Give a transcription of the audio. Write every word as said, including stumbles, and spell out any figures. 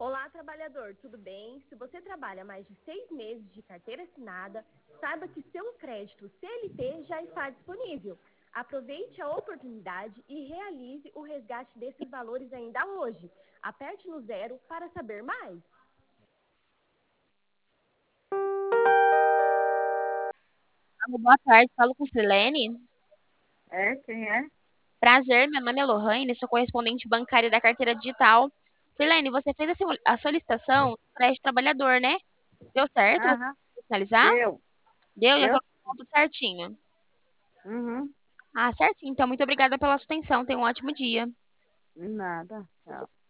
Olá, trabalhador, tudo bem? Se você trabalha mais de seis meses de carteira assinada, saiba que seu crédito C L T já está disponível. Aproveite a oportunidade e realize o resgate desses valores ainda hoje. Aperte no zero para saber mais. Alô, boa tarde, falo com Silene. É, quem é? Prazer, meu nome é Lohane, sou correspondente bancária da carteira digital. Silene, você fez a sim- a solicitação do crédito trabalhador, né? Deu certo? Você Aham, conseguiu finalizar? deu. Deu, já Deu? colocou tudo certinho. Uhum. Ah, certinho. Então, muito obrigada pela sua atenção. Tenha um ótimo dia. Nada. Tchau.